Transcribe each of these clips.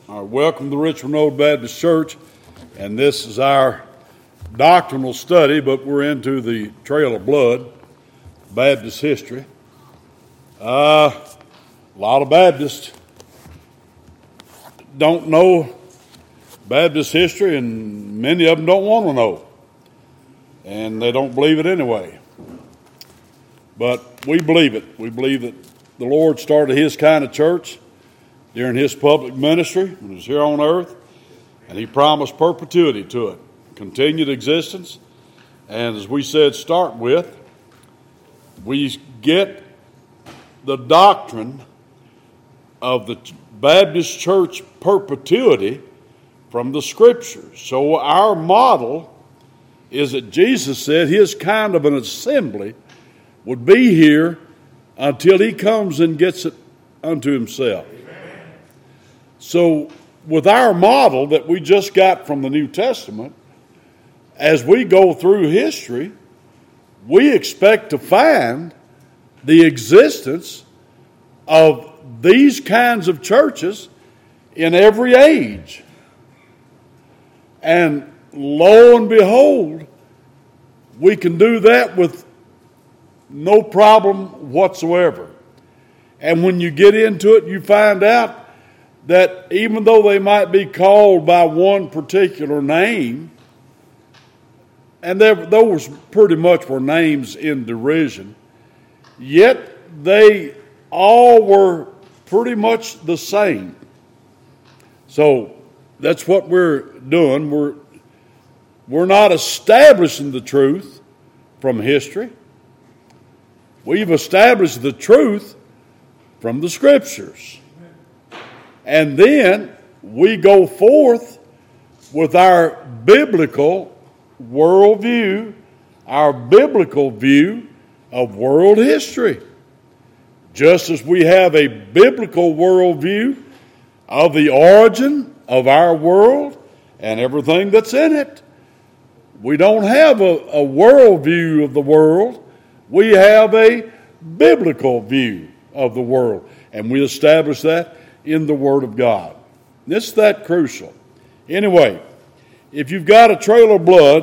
Welcome to Richmond Road Baptist Church, and this is our doctrinal study, but we're into the Trail of Blood, Baptist history. A lot of Baptists don't know Baptist history, and many of them don't want to know, and they don't believe it anyway. But we believe it. We believe that the Lord started His kind of church during His public ministry when He was here on earth, and He promised perpetuity to it, continued existence. And as we said, start with, we get the doctrine of the Baptist church perpetuity from the Scriptures. So our model is that Jesus said His kind of an assembly would be here until He comes and gets it unto Himself. So with our model that we just got from the New Testament, as we go through history, we expect to find the existence of these kinds of churches in every age. And lo and behold, we can do that with no problem whatsoever. And when you get into it, you find out that even though they might be called by one particular name, and those pretty much were names in derision, yet they all were pretty much the same. So that's what we're doing. We're not establishing the truth from history. We've established the truth from the Scriptures. And then we go forth with our biblical worldview, our biblical view of world history. Just as we have a biblical worldview of the origin of our world and everything that's in it. We don't have a worldview of the world. We have a biblical view of the world. And we establish that in the Word of God. It's that crucial. Anyway, if you've got a trail of blood,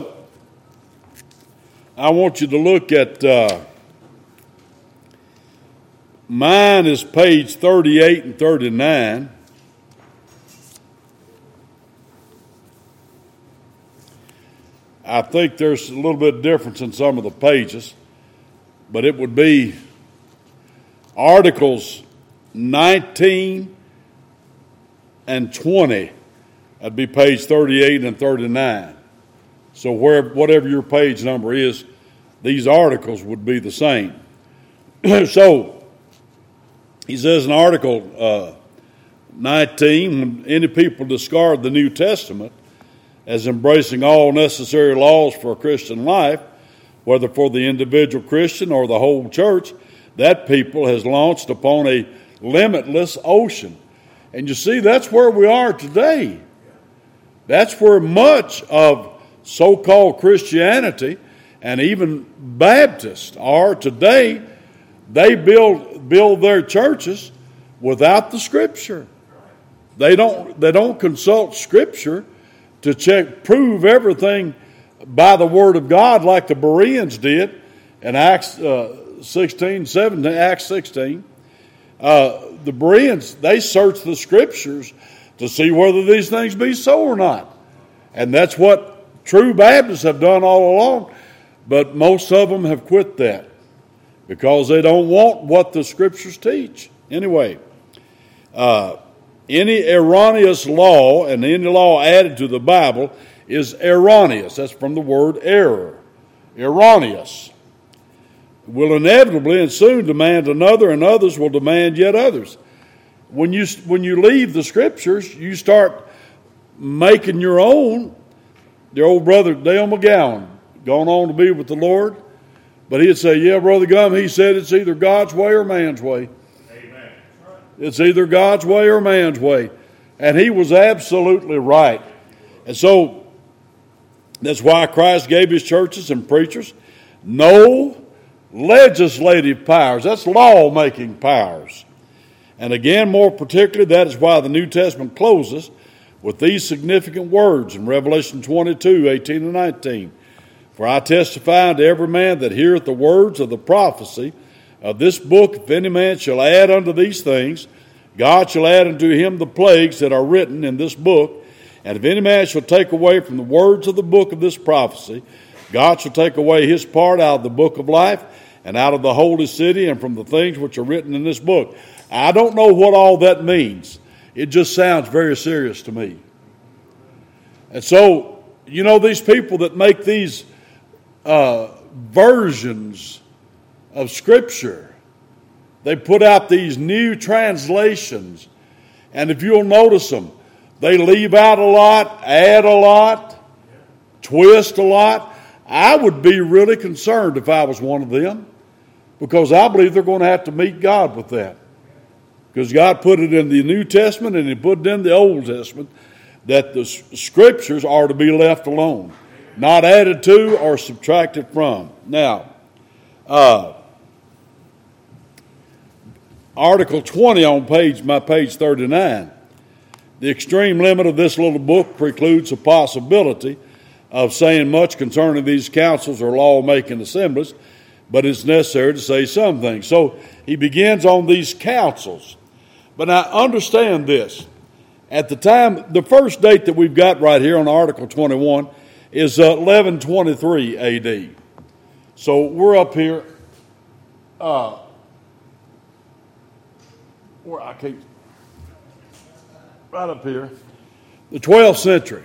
I want you to look at, mine is page 38 and 39. I think there's a little bit of difference in some of the pages, but it would be Articles 19 and 20. That'd be page 38 and 39. So whatever your page number is, these articles would be the same. So he says in Article 19, when any people discard the New Testament as embracing all necessary laws for a Christian life, whether for the individual Christian or the whole church, that people has launched upon a limitless ocean. And you see, that's where we are today. That's where much of so-called Christianity and even Baptists are today. They build their churches without the Scripture. They don't consult Scripture to prove everything by the Word of God like the Bereans did in Acts 16. The Bereans, they searched the Scriptures to see whether these things be so or not. And that's what true Baptists have done all along. But most of them have quit that because they don't want what the Scriptures teach. Anyway, any erroneous law and any law added to the Bible is erroneous. That's from the word error. Erroneous. Will inevitably and soon demand another, and others will demand yet others. When you leave the Scriptures, you start making your own. Their old brother Dale McGowan, gone on to be with the Lord, but he'd say, "Yeah, Brother Gum," he said, "it's either God's way or man's way." Amen. It's either God's way or man's way, and he was absolutely right. And so that's why Christ gave His churches and preachers no legislative powers. That's law-making powers. And again, more particularly, that is why the New Testament closes with these significant words in Revelation 22, 18 and 19. For I testify unto every man that heareth the words of the prophecy of this book, if any man shall add unto these things, God shall add unto him the plagues that are written in this book. And if any man shall take away from the words of the book of this prophecy, God shall take away his part out of the book of life and out of the holy city and from the things which are written in this book. I don't know what all that means. It just sounds very serious to me. And so, you know, these people that make these versions of Scripture, they put out these new translations. And if you'll notice them, they leave out a lot, add a lot, twist a lot. I would be really concerned if I was one of them, because I believe they're going to have to meet God with that. Because God put it in the New Testament and He put it in the Old Testament that the Scriptures are to be left alone, not added to or subtracted from. Now, Article 20 on my page 39. The extreme limit of this little book precludes the possibility of saying much concerning these councils or law-making assemblies, but it's necessary to say some things. So he begins on these councils. But now understand this. At the time, the first date that we've got right here on Article 21 is 1123 A.D. So we're up here. Where I keep right up here, the 12th century.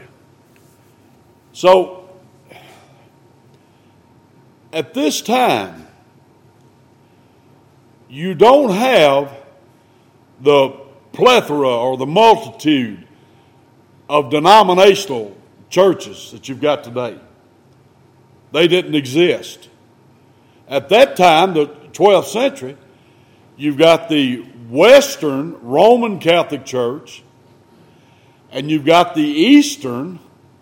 So at this time, you don't have the plethora or the multitude of denominational churches that you've got today. They didn't exist. At that time, the 12th century, you've got the Western Roman Catholic Church, and you've got the Eastern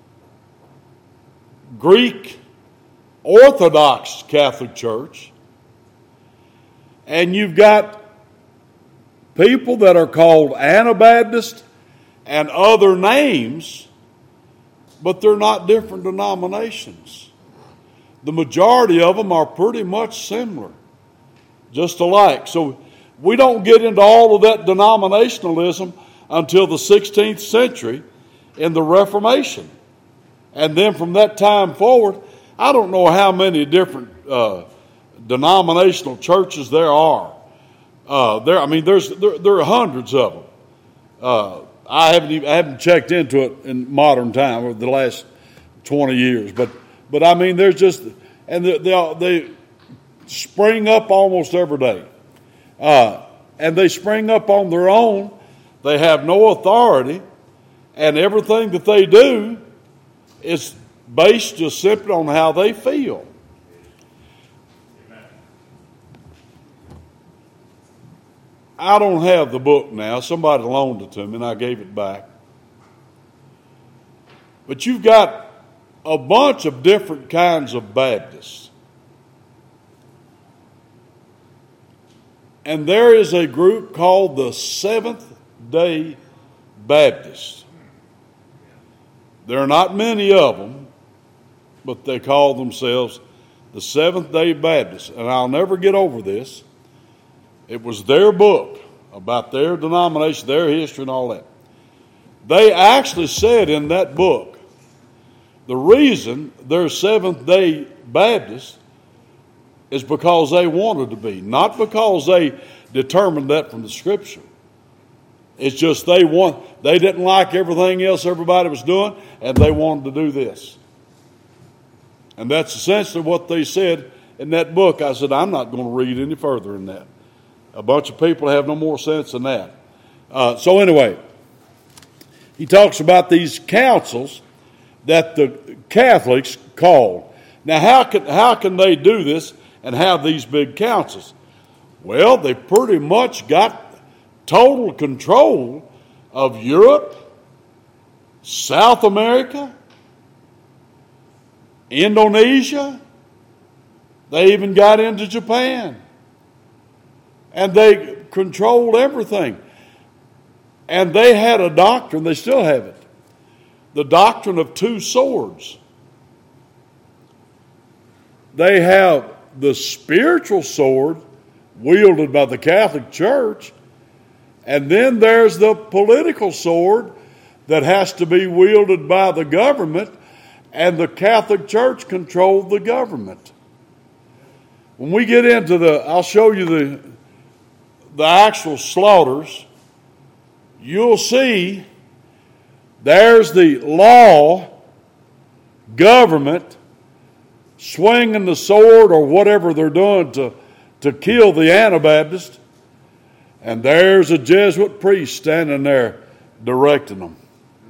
Greek Orthodox Catholic Church, and you've got people that are called Anabaptist and other names, but they're not different denominations. The majority of them are pretty much similar, just alike. So we don't get into all of that denominationalism until the 16th century in the Reformation. And then from that time forward, I don't know how many different denominational churches there are. There are hundreds of them. I haven't checked into it in modern time over the last 20 years, but I mean, there's just, and they spring up almost every day, and they spring up on their own. They have no authority, and everything that they do is based just simply on how they feel. I don't have the book now. Somebody loaned it to me, and I gave it back. But you've got a bunch of different kinds of Baptists. And there is a group called the Seventh-day Baptists. There are not many of them, but they call themselves the Seventh-day Baptists. And I'll never get over this. It was their book about their denomination, their history, and all that. They actually said in that book, the reason they're Seventh-day Baptists is because they wanted to be, not because they determined that from the Scripture. It's just they didn't like everything else everybody was doing, and they wanted to do this. And that's essentially what they said in that book. I said, I'm not going to read any further in that. A bunch of people have no more sense than that. So anyway, he talks about these councils that the Catholics called. Now, how can they do this and have these big councils? Well, they pretty much got total control of Europe, South America, Indonesia. They even got into Japan. And they controlled everything. And they had a doctrine, they still have it, the doctrine of two swords. They have the spiritual sword wielded by the Catholic Church, and then there's the political sword that has to be wielded by the government, and the Catholic Church controlled the government. When we get into I'll show you the actual slaughters, you'll see there's the law, government, swinging the sword or whatever they're doing to kill the Anabaptist, and there's a Jesuit priest standing there directing them.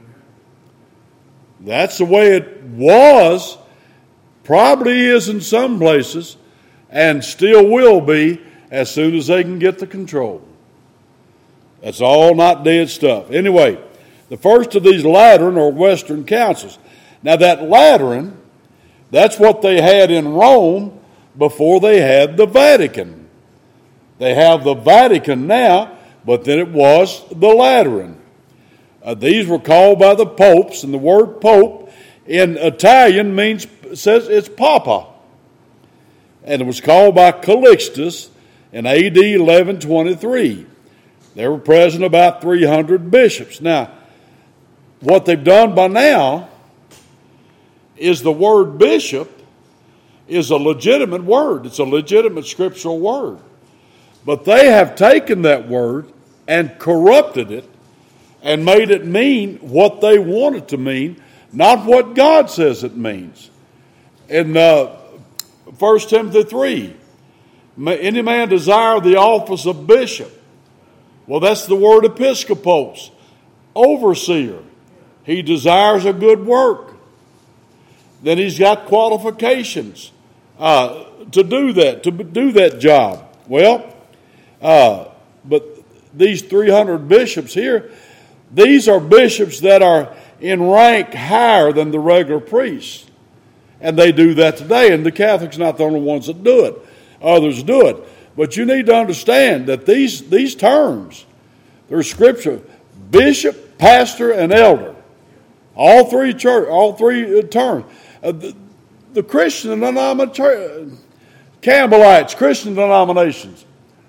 That's the way it was, probably is in some places, and still will be as soon as they can get the control. That's all not dead stuff. Anyway, the first of these Lateran or Western councils. Now that Lateran, that's what they had in Rome before they had the Vatican. They have the Vatican now, but then it was the Lateran. These were called by the popes, and the word pope in Italian says it's papa. And it was called by Calixtus in AD 1123. There were present about 300 bishops. Now, what they've done by now is the word bishop is a legitimate word. It's a legitimate scriptural word. But they have taken that word and corrupted it and made it mean what they want it to mean, not what God says it means. In 1 Timothy 3, any man desire the office of bishop. Well, that's the word episkopos, overseer. He desires a good work. Then he's got qualifications to do that job. Well, but these 300 bishops here, these are bishops that are in rank higher than the regular priests. And they do that today. And the Catholics are not the only ones that do it. Others do it. But you need to understand that these terms, they're scripture, bishop, pastor, and elder. All three terms. The Christian Campbellites, Christian denominations,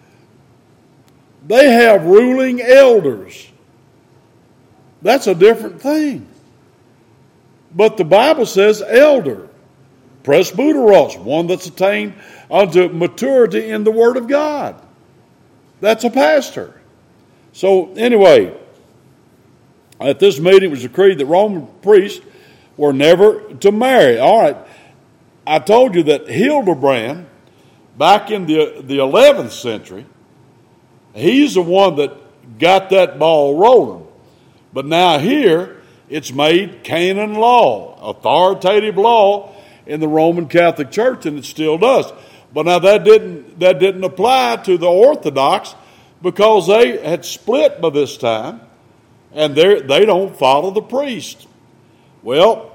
they have ruling elders. That's a different thing. But the Bible says elder, presbyteros, one that's attained unto maturity in the Word of God. That's a pastor. So anyway, at this meeting it was decreed that Roman priests were never to marry. All right, I told you that Hildebrand, back in the 11th century, he's the one that got that ball rolling. But now here, it's made canon law, authoritative law in the Roman Catholic Church, and it still does. But now that didn't apply to the Orthodox because they had split by this time, and they don't follow the priest. Well,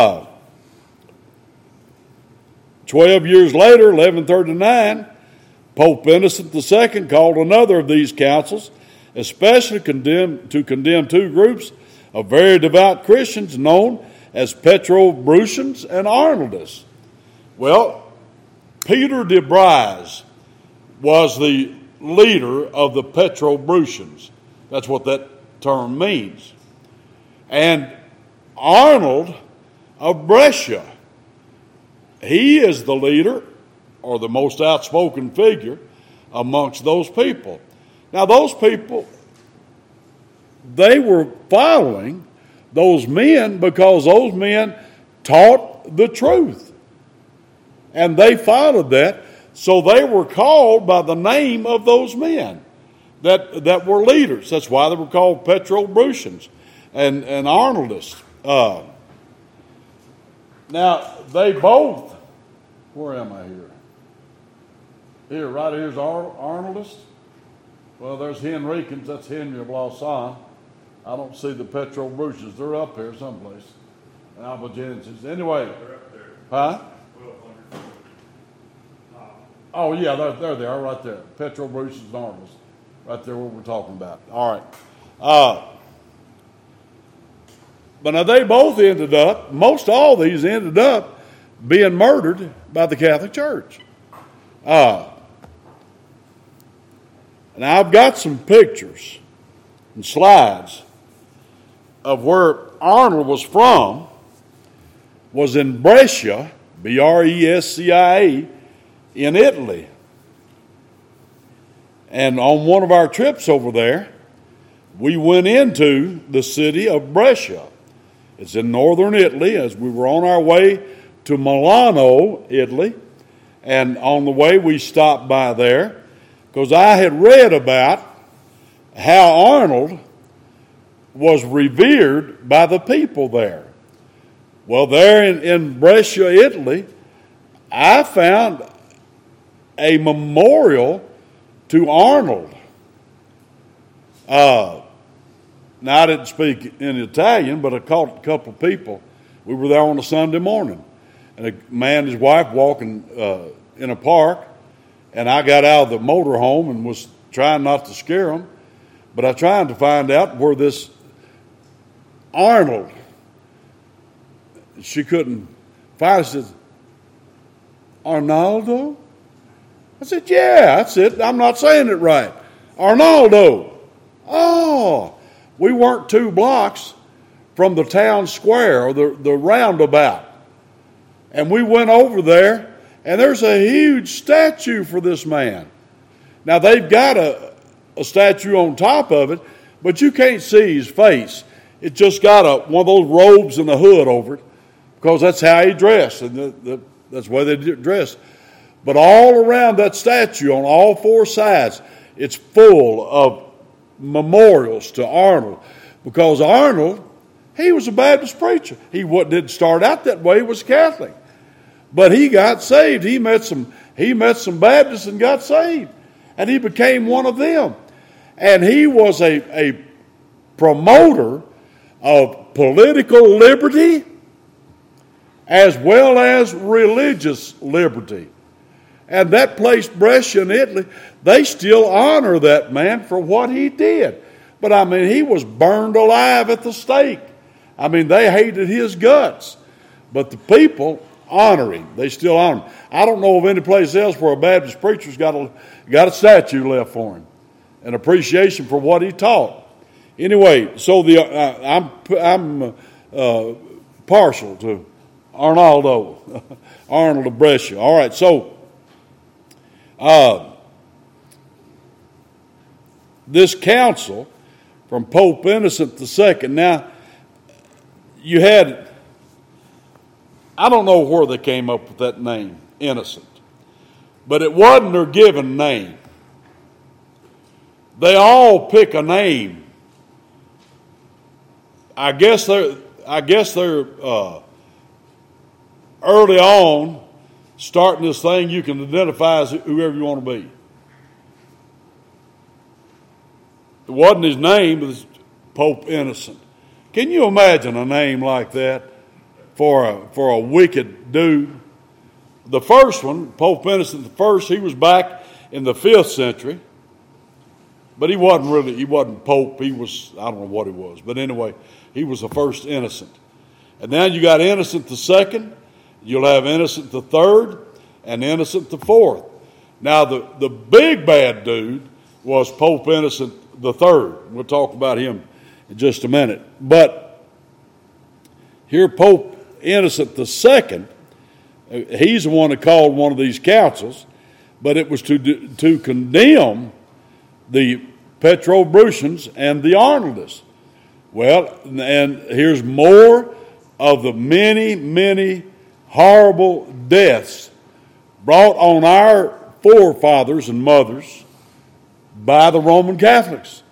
12 years later, 1139, Pope Innocent II called another of these councils, especially to condemn two groups of very devout Christians known as Petrobrusians and Arnoldists. Well, Peter de Bryze was the leader of the Petrobrusians. That's what that term means. And Arnold of Brescia, he is the leader or the most outspoken figure amongst those people. Now, those people, they were following those men because those men taught the truth. And they followed that, so they were called by the name of those men that were leaders. That's why they were called Petrobrusians and Arnoldists. Now, they both, where am I here? Here, right here's Arnoldist. Well, there's Henricans, that's Henry of Lausanne. I don't see the Petrobrusians. They're up here someplace. Albigenses. Anyway. They're up there. Huh? Oh, yeah, there they are right there. Petrobrusians and Arnoldist. Right there, what we're talking about. All right. But now they both ended up, most all these ended up being murdered by the Catholic Church. Now I've got some pictures and slides of where Arnold was from, was in Brescia, Brescia, in Italy. And on one of our trips over there, we went into the city of Brescia. It's in northern Italy, as we were on our way to Milano, Italy. And on the way, we stopped by there because I had read about how Arnold was revered by the people there. Well, there in Brescia, Italy, I found a memorial to Arnold. Now, I didn't speak in Italian, but I caught a couple of people. We were there on a Sunday morning. And a man and his wife walking in a park. And I got out of the motorhome and was trying not to scare them. But I tried to find out where this Arnold, she couldn't find it. She said, Arnaldo? I said, yeah, that's it. I'm not saying it right. Arnaldo. Oh, we weren't 2 blocks from the town square or the roundabout. And we went over there, and there's a huge statue for this man. Now, they've got a statue on top of it, but you can't see his face. It just got one of those robes and a hood over it, because that's how he dressed, and that's the way they dressed. But all around that statue, on all 4 sides, it's full of memorials to Arnold, because Arnold, he was a Baptist preacher. He didn't start out that way. He was Catholic, but he got saved. He met some Baptists and got saved, and he became one of them. And he was a promoter of political liberty as well as religious liberty. And that place, Brescia in Italy, they still honor that man for what he did. But I mean, he was burned alive at the stake. I mean, they hated his guts. But the people honor him. They still honor him. I don't know of any place else where a Baptist preacher's got a statue left for him, an appreciation for what he taught. Anyway, so I'm partial to Arnaldo, Arnold of Brescia. All right, so this council from Pope Innocent II. Now, you had, I don't know where they came up with that name, Innocent, but it wasn't their given name. They all pick a name. I guess they're early on starting this thing. You can identify as whoever you want to be. It wasn't his name, it was Pope Innocent. Can you imagine a name like that for a wicked dude? The first one, Pope Innocent I, he was back in the 5th century. But he wasn't Pope. He was, I don't know what he was. But anyway, he was the first Innocent. And now you got Innocent II. You'll have Innocent III and Innocent IV. Now the big bad dude was Pope Innocent III. We'll talk about him in just a minute. But here Pope Innocent II, he's the one that called one of these councils, but it was to condemn the Petrobrusians and the Arnoldists. Well, and here's more of the many, many horrible deaths brought on our forefathers and mothers by the Roman Catholics.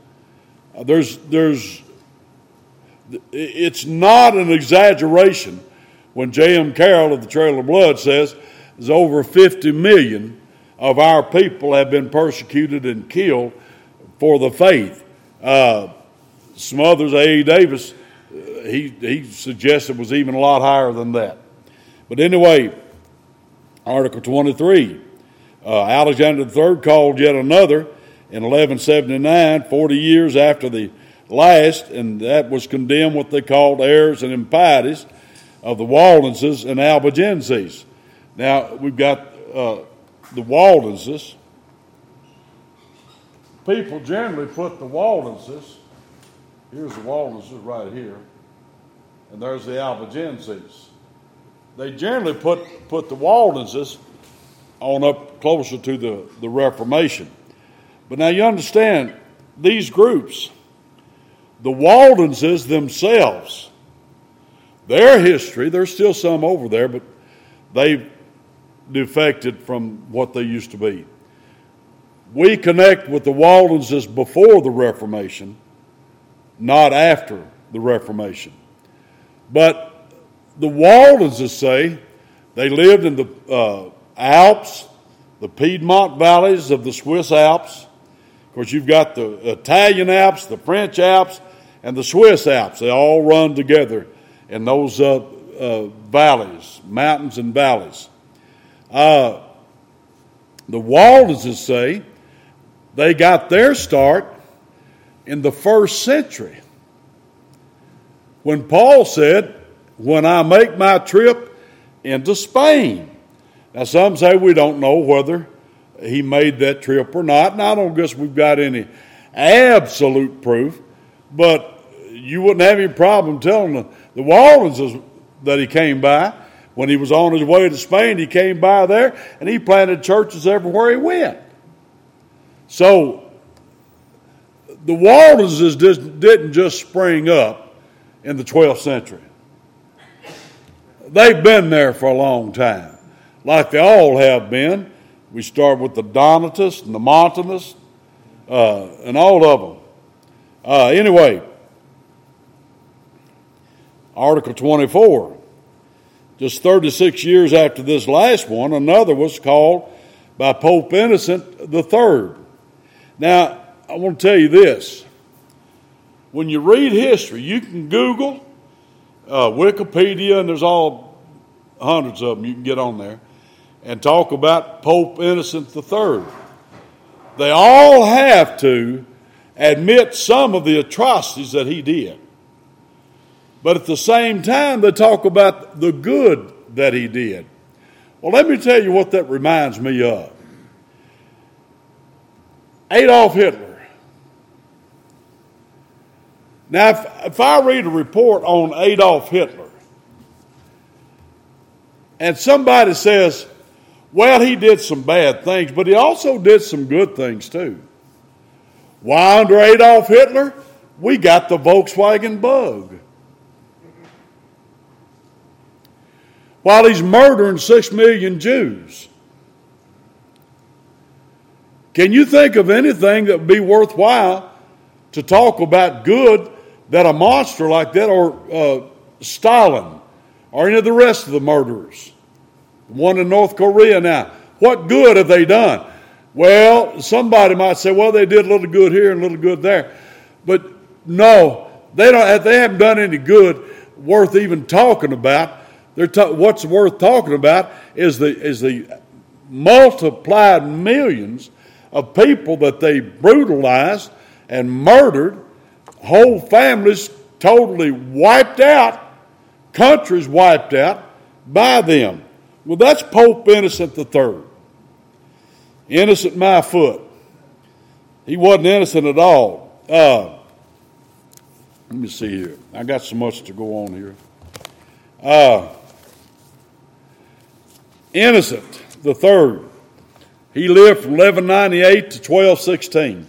It's not an exaggeration when J.M. Carroll of the Trail of Blood says there's over 50 million of our people have been persecuted and killed for the faith. Some others, A.E. Davis, he suggested it was even a lot higher than that. But anyway, Article 23, Alexander III called yet another in 1179, 40 years after the last, and that was condemned what they called errors and impieties of the Waldenses and Albigenses. Now, we've got the Waldenses. People generally put the Waldenses, here's the Waldenses right here, and there's the Albigenses. They generally put the Waldenses on up closer to the Reformation. But now you understand, these groups, the Waldenses themselves, their history, there's still some over there, but they've defected from what they used to be. We connect with the Waldenses before the Reformation, not after the Reformation. But the Waldenses say they lived in the Alps, the Piedmont valleys of the Swiss Alps. Of course, you've got the Italian Alps, the French Alps, and the Swiss Alps. They all run together in those valleys, mountains and valleys. The Waldenses say they got their start in the 1st century, when Paul said, when I make my trip into Spain. Now, some say we don't know whether he made that trip or not, and I don't guess we've got any absolute proof, but you wouldn't have any problem telling the Waldenses that he came by. When he was on his way to Spain, he came by there, and he planted churches everywhere he went. So, the Waldenses didn't just spring up in the 12th century. They've been there for a long time, like they all have been. We start with the Donatists and the Montanists and all of them. Anyway, Article 24. Just 36 years after this last one, another was called by Pope Innocent III. Now, I want to tell you this. When you read history, you can Google Wikipedia, and there's all hundreds of them you can get on there, and talk about Pope Innocent III. They all have to admit some of the atrocities that he did. But at the same time, they talk about the good that he did. Well, let me tell you what that reminds me of. Adolf Hitler. Now, if I read a report on Adolf Hitler, and somebody says, well, he did some bad things, but he also did some good things too. Why, under Adolf Hitler, we got the Volkswagen Bug. While he's murdering 6 million Jews. Can you think of anything that would be worthwhile to talk about good that a monster like that, or Stalin, or any of the rest of the murderers? The one in North Korea now. What good have they done? Well, somebody might say, well, they did a little good here and a little good there. But no, they haven't done any good worth even talking about. What's worth talking about is the multiplied millions of people that they brutalized and murdered, whole families totally wiped out, countries wiped out by them. Well, that's Pope Innocent III. Innocent my foot. He wasn't innocent at all. Let me see here. I got so much to go on here. Innocent III. He lived from 1198 to 1216.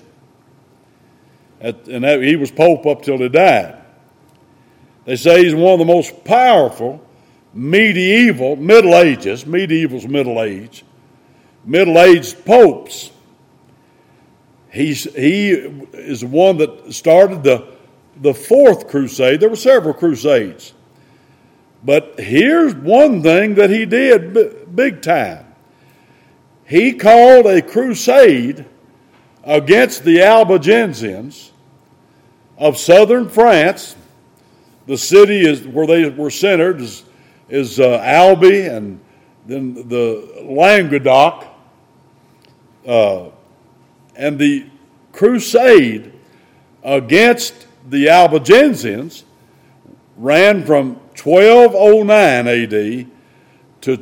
And he was Pope up till he died. They say he's one of the most powerful Middle Ages, medieval's Middle Age, middle-aged popes. He is the one that started the Fourth Crusade. There were several crusades. But here's one thing that he did big time. He called a crusade against the Albigensians of southern France. The city is where they were centered is Albi, and then the Languedoc, and the crusade against the Albigensians ran from 1209 A.D. to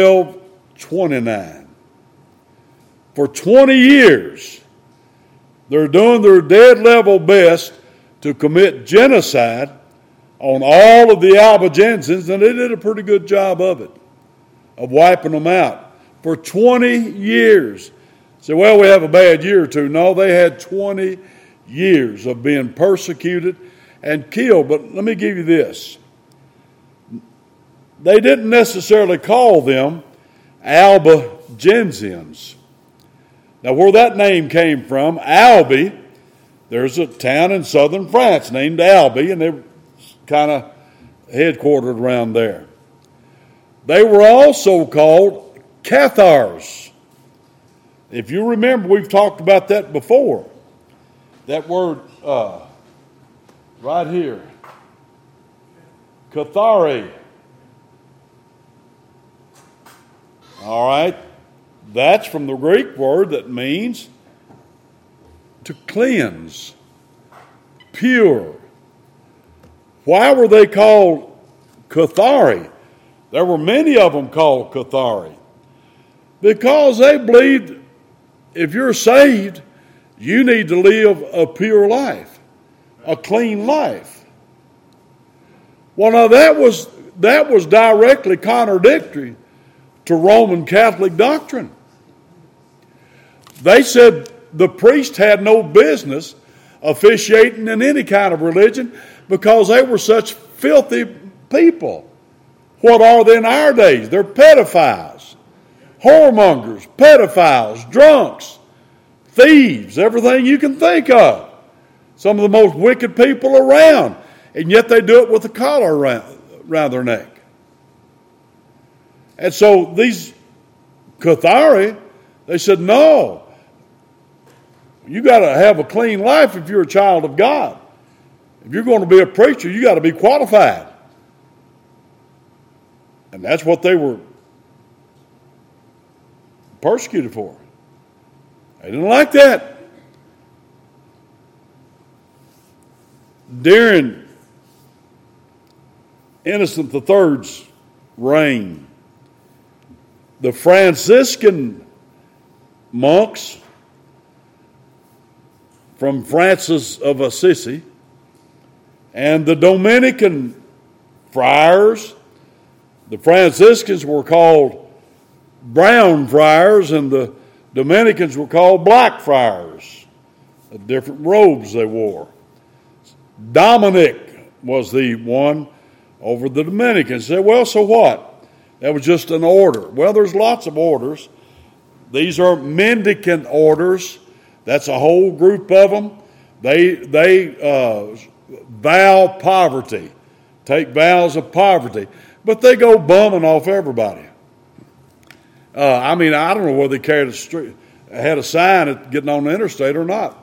1229. For 20 years, they're doing their dead level best to commit genocide on all of the Albigensians, and they did a pretty good job of it, of wiping them out. For 20 years. Say, well, we have a bad year or two. No, they had 20 years of being persecuted and killed. But let me give you this. They didn't necessarily call them Albigensians. Now, where that name came from, Albi, there's a town in southern France named Albi, and they're kind of headquartered around there. They were also called Cathars. If you remember, we've talked about that before. That word right here, Cathari. All right, that's from the Greek word that means to cleanse, pure. Why were they called Cathari? There were many of them called Cathari. Because they believed if you're saved, you need to live a pure life, a clean life. Well, now that was directly contradictory to Roman Catholic doctrine. They said the priest had no business officiating in any kind of religion because they were such filthy people. What are they in our days? They're pedophiles, whoremongers, pedophiles, drunks, thieves, everything you can think of. Some of the most wicked people around, and yet they do it with a collar around their neck. And so these Cathari, they said, no, you got to have a clean life if you're a child of God. If you're going to be a preacher, you got to be qualified. And that's what they were persecuted for. They didn't like that. During Innocent III's reign, the Franciscan monks from Francis of Assisi and the Dominican friars, the Franciscans were called brown friars and the Dominicans were called black friars. The different robes they wore. Dominic was the one over the Dominicans. Say, well, so what? That was just an order. Well, there's lots of orders. These are mendicant orders. That's a whole group of them. They vow poverty, take vows of poverty, but they go bumming off everybody. I don't know whether they had a sign at getting on the interstate or not.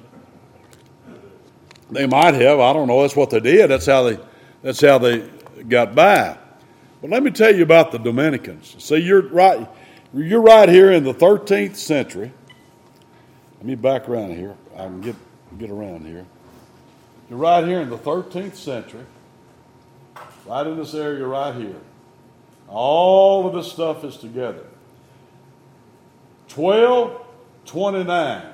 They might have. I don't know. That's what they did. That's how they got by. But let me tell you about the Dominicans. See, you're right here in the 13th century. Let me back around here. I can get around here. You're right here in the 13th century. Right in this area right here. All of this stuff is together. 1229.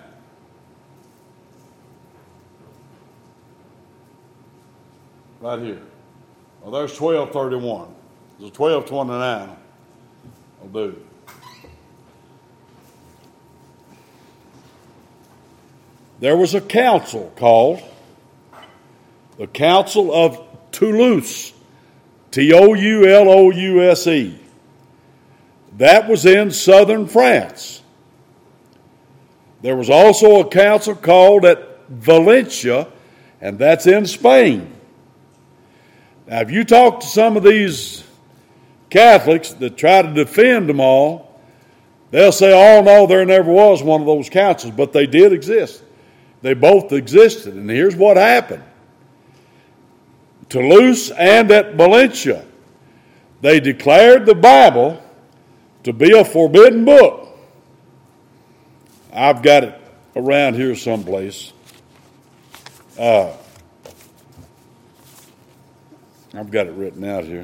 Right here. Well, there's 1231. There's 1229. I'll do. There was a council called the Council of Toulouse. Toulouse. That was in southern France. There was also a council called at Valencia, and that's in Spain. Now, if you talk to some of these Catholics that try to defend them all, they'll say, oh, no, there never was one of those councils, but they did exist. They both existed, and here's what happened. Toulouse and at Valencia, they declared the Bible to be a forbidden book. I've got it around here someplace. I've got it written out here.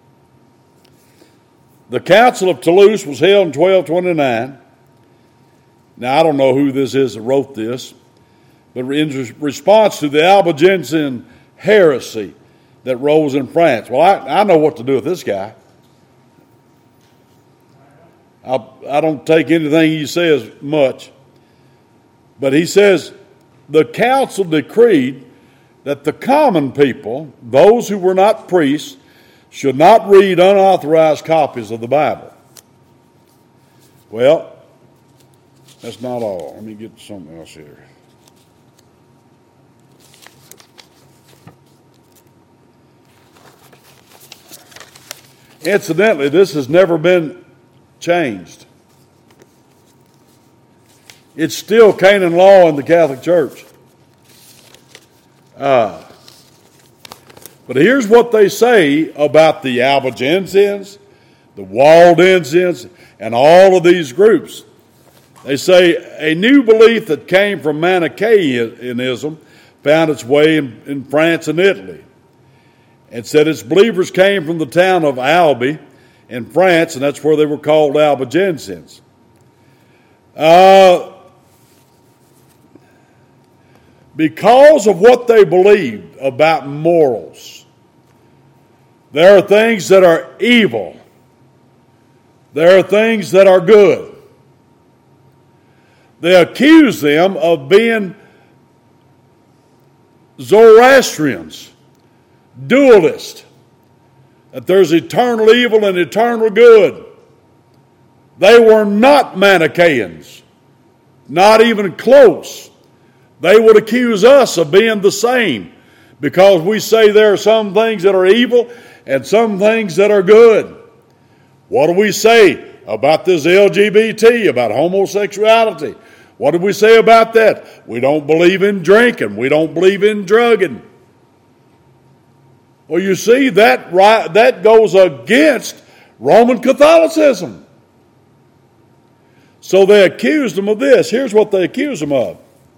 The Council of Toulouse was held in 1229. Now, I don't know who this is that wrote this, but in response to the Albigensian heresy that rose in France. Well, I know what to do with this guy. I don't take anything he says much. But he says, the council decreed that the common people, those who were not priests, should not read unauthorized copies of the Bible. Well, that's not all. Let me get something else here. Incidentally, this has never been changed. It's still canon law in the Catholic Church. But here's what they say about the Albigensians, the Waldensians, and all of these groups. They say a new belief that came from Manichaeism found its way in France and Italy. And said its believers came from the town of Albi in France, and that's where they were called Albigensians. Because of what they believed about morals, there are things that are evil. There are things that are good. They accuse them of being Zoroastrians, dualists, that there's eternal evil and eternal good. They were not Manichaeans, not even close. They would accuse us of being the same because we say there are some things that are evil and some things that are good. What do we say about this LGBT, about homosexuality? What do we say about that? We don't believe in drinking. We don't believe in drugging. Well, you see, that goes against Roman Catholicism. So they accused them of this. Here's what they accused them of.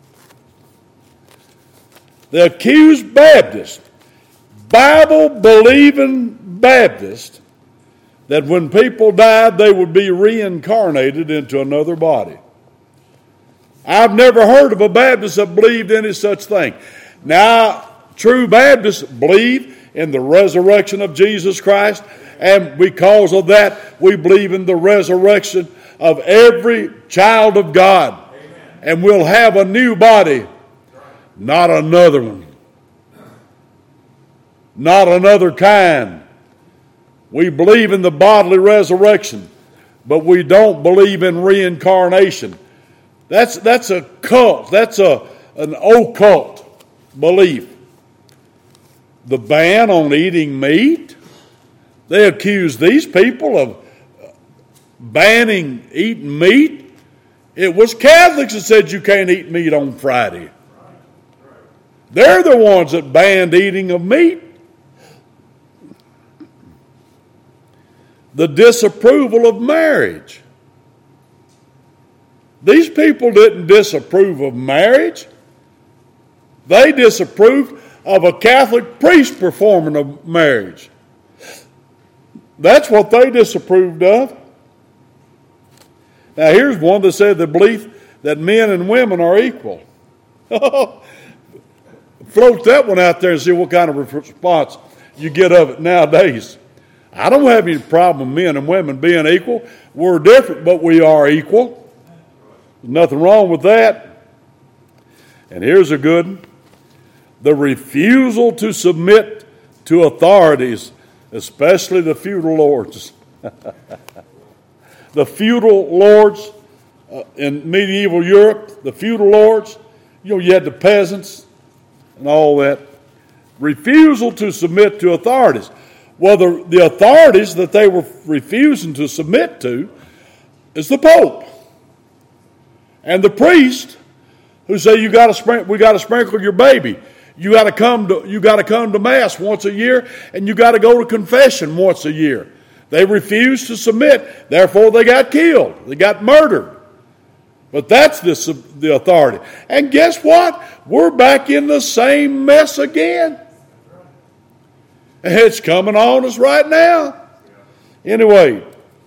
They accused Baptists, Bible-believing Baptists, that when people died, they would be reincarnated into another body. I've never heard of a Baptist that believed any such thing. Now, true Baptists believe in the resurrection of Jesus Christ, and because of that, we believe in the resurrection of every child of God. Amen. And we'll have a new body. Not another one. Not another kind. We believe in the bodily resurrection, but we don't believe in reincarnation. That's a cult. That's an occult belief. The ban on eating meat, they accuse these people of banning eating meat. It was Catholics that said you can't eat meat on Friday. They're the ones that banned eating of meat. The disapproval of marriage. These people didn't disapprove of marriage. They disapproved of a Catholic priest performing a marriage. That's what they disapproved of. Now here's one that said the belief that men and women are equal. Float that one out there and see what kind of response you get of it nowadays. I don't have any problem with men and women being equal. We're different, but we are equal. There's nothing wrong with that. And here's a good one. The refusal to submit to authorities, especially the feudal lords. The feudal lords in medieval Europe, the feudal lords, you had the peasants and all that. Refusal to submit to authorities. Well, the authorities that they were refusing to submit to is the Pope and the priest who say we got to sprinkle your baby. You got to come to Mass once a year, and you got to go to confession once a year. They refused to submit, therefore they got killed. They got murdered But that's the authority. And guess what? We're back in the same mess again. It's coming on us right now. Anyway,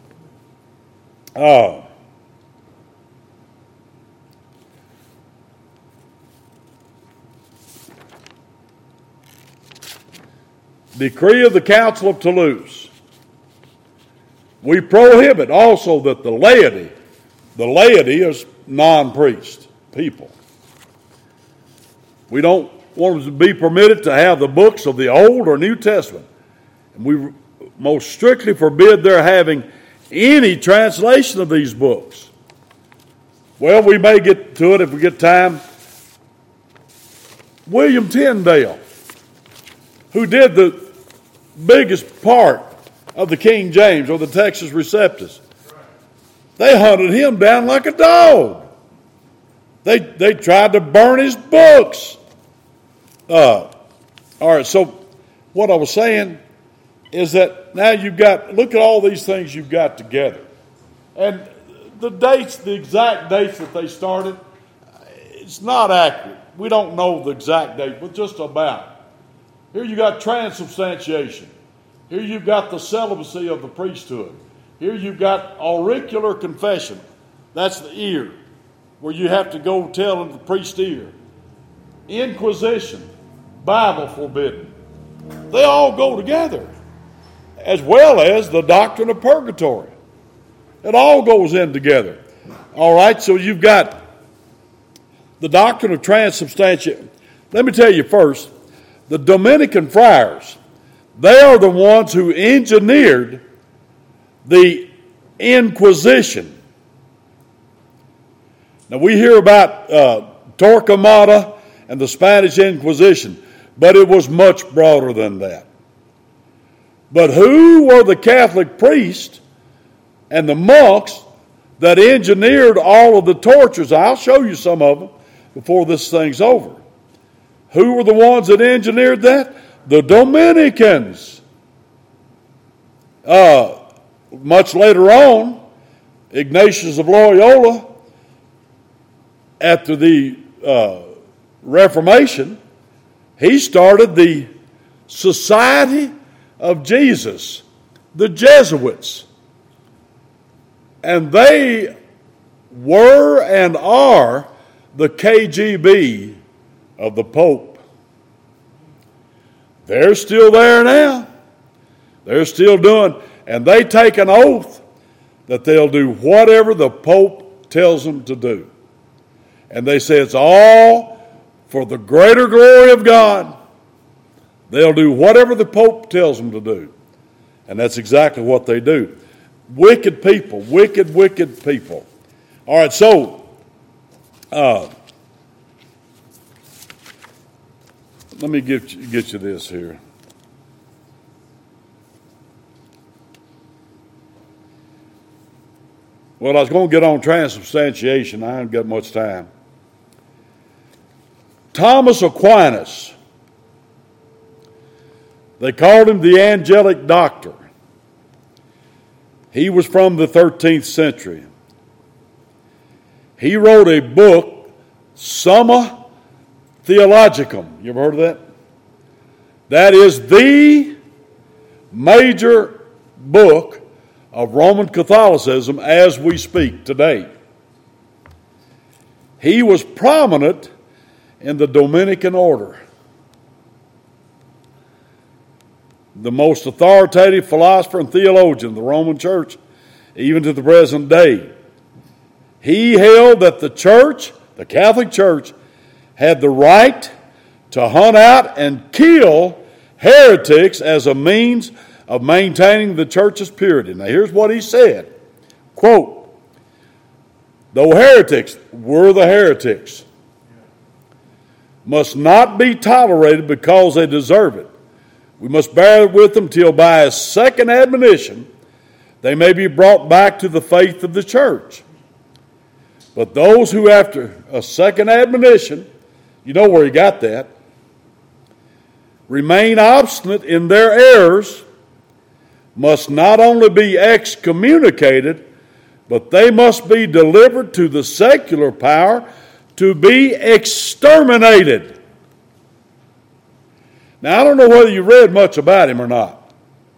decree of the Council of Toulouse. We prohibit also that the laity is non-priest people. We don't want them to be permitted to have the books of the Old or New Testament. And we most strictly forbid their having any translation of these books. Well, we may get to it if we get time. William Tyndale, who did the biggest part of the King James or the Texas Receptus, they hunted him down like a dog. They tried to burn his books. All right, so what I was saying is that now look at all these things you've got together. And the exact dates that they started, it's not accurate. We don't know the exact date, but just about. Here you got transubstantiation. Here you've got the celibacy of the priesthood. Here you've got auricular confession. That's the ear, where you have to go tell in the priest's ear. Inquisition, Bible forbidden. They all go together, as well as the doctrine of purgatory. It all goes in together. All right, so you've got the doctrine of transubstantiation. Let me tell you first, the Dominican friars, they are the ones who engineered the Inquisition. Now we hear about Torquemada and the Spanish Inquisition, but it was much broader than that. But who were the Catholic priests and the monks that engineered all of the tortures? I'll show you some of them before this thing's over. Who were the ones that engineered that? The Dominicans. Much later on, Ignatius of Loyola, after the Reformation, he started the Society of Jesus, the Jesuits. And they were and are the KGB of the Pope. They're still there now. They're still doing, and they take an oath that they'll do whatever the Pope tells them to do. And they say it's all for the greater glory of God. They'll do whatever the Pope tells them to do. And that's exactly what they do. Wicked people, wicked people. All right, so let me get you this here. Well, I was going to get on transubstantiation. I haven't got much time. Thomas Aquinas, they called him the angelic doctor. He was from the 13th century. He wrote a book, Summa Theologicum. You ever heard of that? That is the major book of Roman Catholicism as we speak today. He was prominent in the Dominican order. The most authoritative philosopher and theologian of the Roman Church, even to the present day. He held that the Church, the Catholic Church, had the right to hunt out and kill heretics as a means of maintaining the Church's purity. Now here's what he said, quote, "Though heretics were the heretics, must not be tolerated because they deserve it. We must bear with them till by a second admonition they may be brought back to the faith of the Church. But those who after a second admonition," you know where he got that, "remain obstinate in their errors, must not only be excommunicated, but they must be delivered to the secular power to be exterminated. Now, I don't know whether you read much about him or not.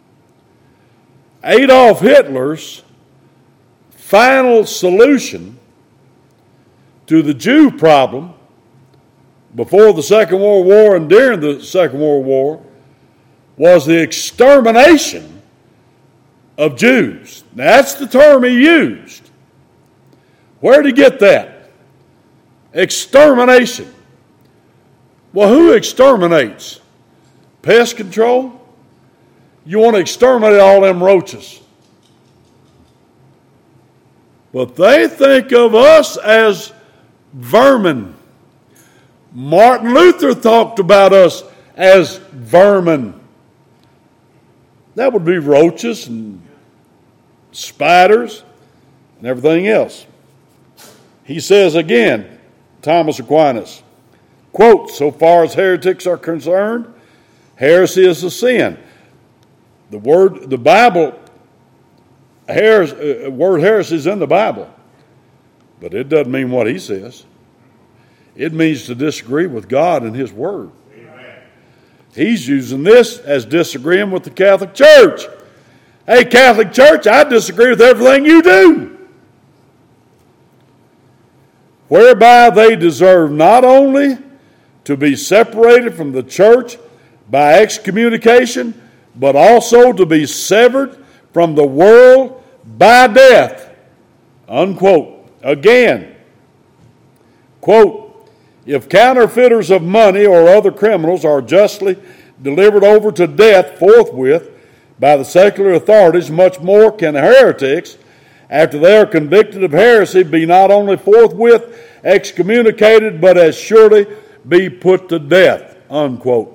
Adolf Hitler's final solution to the Jew problem before the Second World War and during the Second World War was the extermination of Jews. Now, that's the term he used. Where did he get that? Extermination. Well, who exterminates? Pest control? You want to exterminate all them roaches. But they think of us as vermin. Martin Luther talked about us as vermin. That would be roaches and spiders and everything else. He says again, Thomas Aquinas, quote, so far as heretics are concerned, heresy is a sin. The word heresy is in the Bible, but it doesn't mean what he says. It means to disagree with God and His Word. Amen. He's using this as disagreeing with the Catholic Church. Hey, Catholic Church, I disagree with everything you do. Whereby they deserve not only to be separated from the church by excommunication, but also to be severed from the world by death. Unquote. Again, quote, if counterfeiters of money or other criminals are justly delivered over to death forthwith by the secular authorities, much more can heretics, after they are convicted of heresy, be not only forthwith excommunicated, but as surely be put to death. Unquote.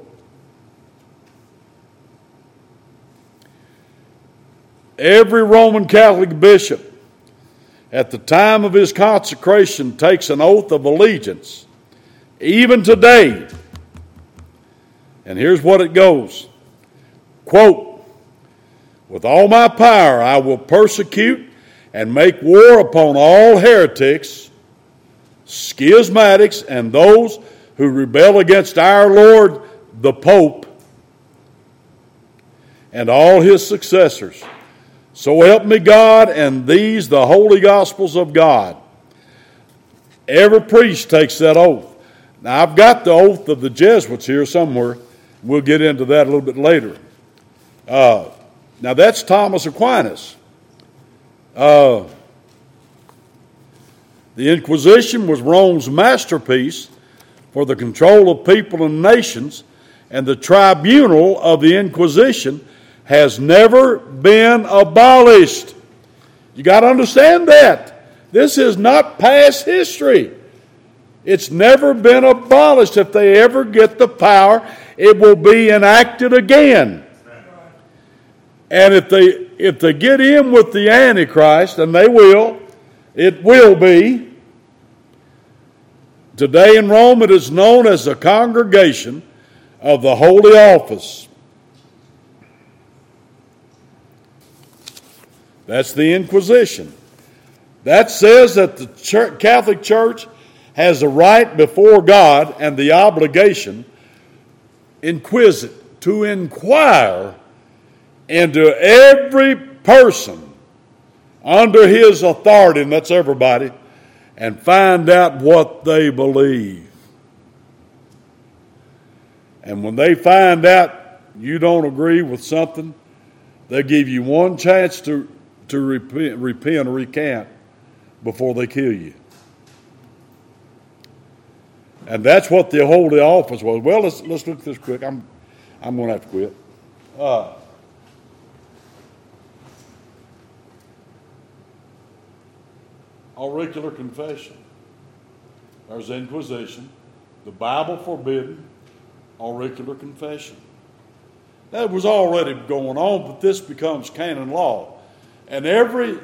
Every Roman Catholic bishop at the time of his consecration takes an oath of allegiance. Even today, and here's what it goes, quote, with all my power I will persecute and make war upon all heretics, schismatics, and those who rebel against our Lord, the Pope, and all his successors. So help me God, and these the holy gospels of God. Every priest takes that oath. Now, I've got the oath of the Jesuits here somewhere. We'll get into that a little bit later. Now, that's Thomas Aquinas. The Inquisition was Rome's masterpiece for the control of people and nations, and the tribunal of the Inquisition has never been abolished. You got to understand that. This is not past history. It's never been abolished. If they ever get the power, it will be enacted again. And if they get in with the Antichrist, and they will, it will be. Today in Rome it is known as the Congregation of the Holy Office. That's the Inquisition. That says that the Catholic Church has a right before God and the obligation to inquire into every person under his authority, and that's everybody, and find out what they believe. And when they find out you don't agree with something, they give you one chance to repent or recant before they kill you. And that's what the Holy Office was. Well, let's look at this quick. I'm going to have to quit. Auricular confession. There's Inquisition. The Bible forbidden auricular confession. That was already going on, but this becomes canon law. And every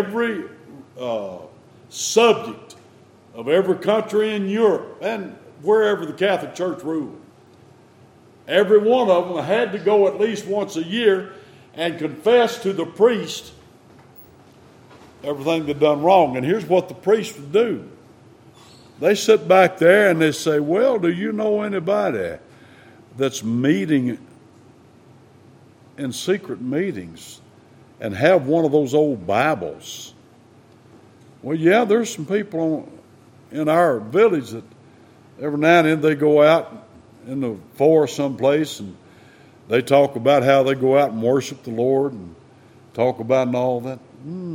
subject of every country in Europe and wherever the Catholic Church ruled, every one of them had to go at least once a year and confess to the priest everything they'd done wrong. And here's what the priest would do. They sit back there and they say, well, do you know anybody that's meeting in secret meetings and have one of those old Bibles? Well, yeah, there's some people in our village that every now and then they go out in the forest someplace and they talk about how they go out and worship the Lord and talk about and all that.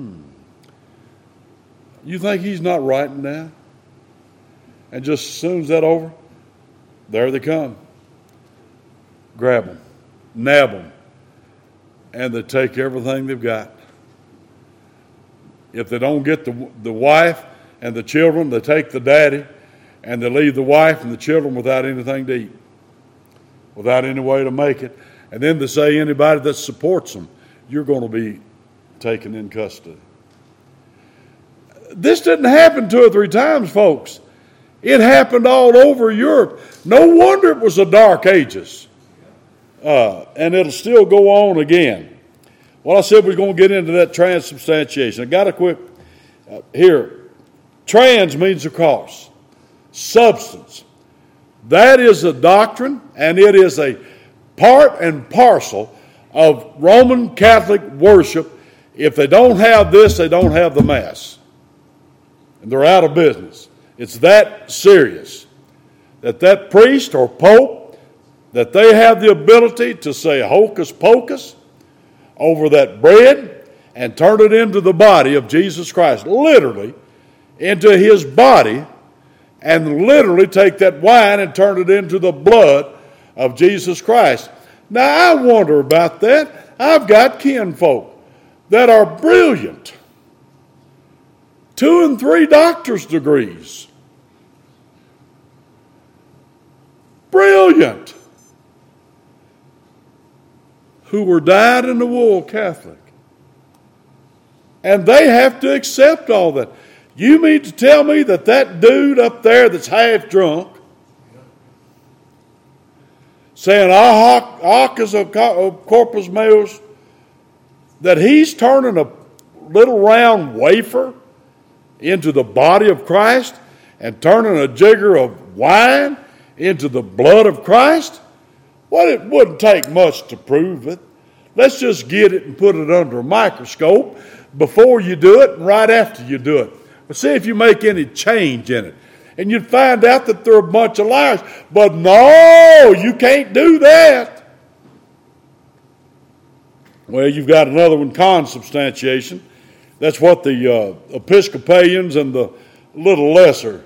You think he's not writing down? And just as soon as that's over, there they come. Grab them, nab them, and they take everything they've got. If they don't get the wife and the children, they take the daddy, and they leave the wife and the children without anything to eat, without any way to make it. And then they say anybody that supports them, you're going to be taken in custody. This didn't happen 2 or 3 times, folks. It happened all over Europe. No wonder it was the Dark Ages. And it'll still go on again. Well, I said we're going to get into that transubstantiation. I got a quick here. Trans means across. Substance. That is a doctrine, and it is a part and parcel of Roman Catholic worship. If they don't have this, they don't have the Mass. And they're out of business. It's that serious. That priest or pope, that they have the ability to say hocus pocus over that bread and turn it into the body of Jesus Christ. Literally into his body, and literally take that wine and turn it into the blood of Jesus Christ. Now, I wonder about that. I've got kinfolk that are brilliant. 2 and 3 doctor's degrees. Brilliant. Who were dyed-in-the-wool Catholic. And they have to accept all that. You mean to tell me that dude up there that's half drunk, saying, hoc is a corpus meus, that he's turning a little round wafer into the body of Christ and turning a jigger of wine into the blood of Christ? Well, it wouldn't take much to prove it. Let's just get it and put it under a microscope before you do it and right after you do it. But see if you make any change in it. And you'd find out that they're a bunch of liars. But no, you can't do that. Well, you've got another one, consubstantiation. That's what the Episcopalians and the little lesser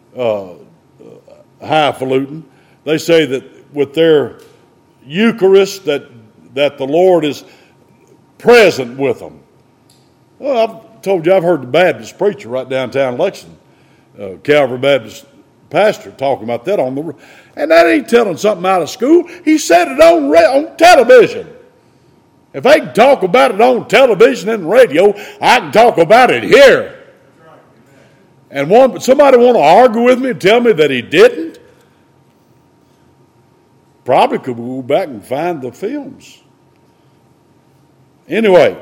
highfalutin, they say that with their Eucharist that the Lord is present with them. Well, I've told you I've heard the Baptist preacher right downtown Lexington, Calvary Baptist pastor, talking about that and that ain't telling something out of school. He said it on television. If I can talk about it on television and radio, I can talk about it here. And somebody want to argue with me and tell me that he didn't? Probably could go back and find the films. Anyway,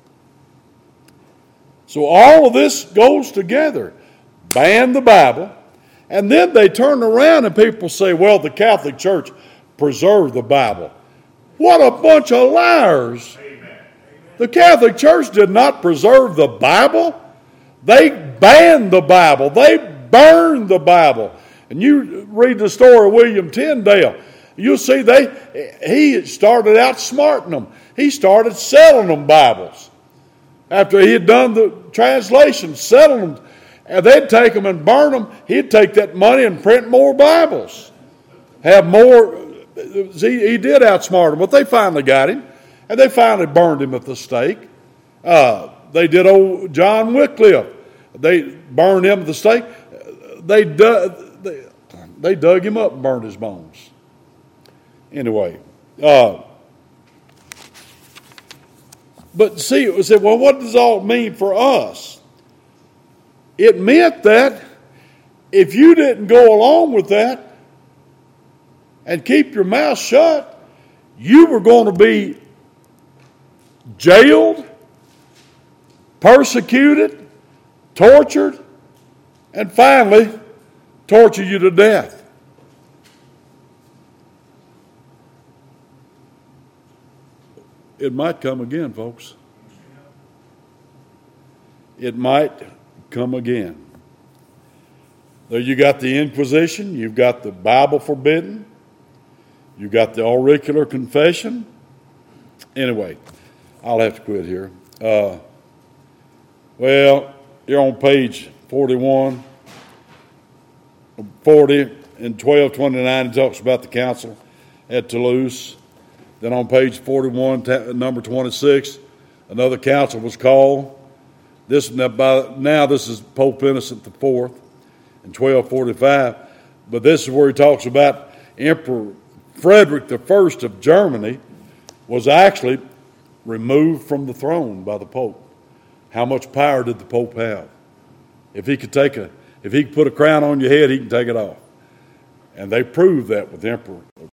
so all of this goes together. Ban the Bible, and then they turn around and people say, well, the Catholic Church preserved the Bible. What a bunch of liars. Amen. The Catholic Church did not preserve the Bible. They banned the Bible. They burned the Bible. And you read the story of William Tyndale. You'll see he started out smarting them. He started selling them Bibles. After he had done the translation, selling them, and they'd take them and burn them. He'd take that money and print more Bibles. Have more. He did outsmart them, but they finally got him. And they finally burned him at the stake. They did old John Wycliffe. They burned him at the stake. They dug him up and burned his bones. Anyway. But see, well, what does all mean for us? It meant that if you didn't go along with that and keep your mouth shut, you were going to be jailed, persecuted, tortured, and finally torture you to death. It might come again, folks. It might come again. There you got the Inquisition, you've got the Bible forbidden, you've got the auricular confession. Anyway, I'll have to quit here. Well, you're on page 41, 40, and 1229, it talks about the council at Toulouse. Then on page 41, number 26, another council was called. This is Pope Innocent IV in 1245. But this is where he talks about Emperor Frederick I of Germany was actually removed from the throne by the Pope. How much power did the Pope have? If he could put a crown on your head, he can take it off. And they proved that with Emperor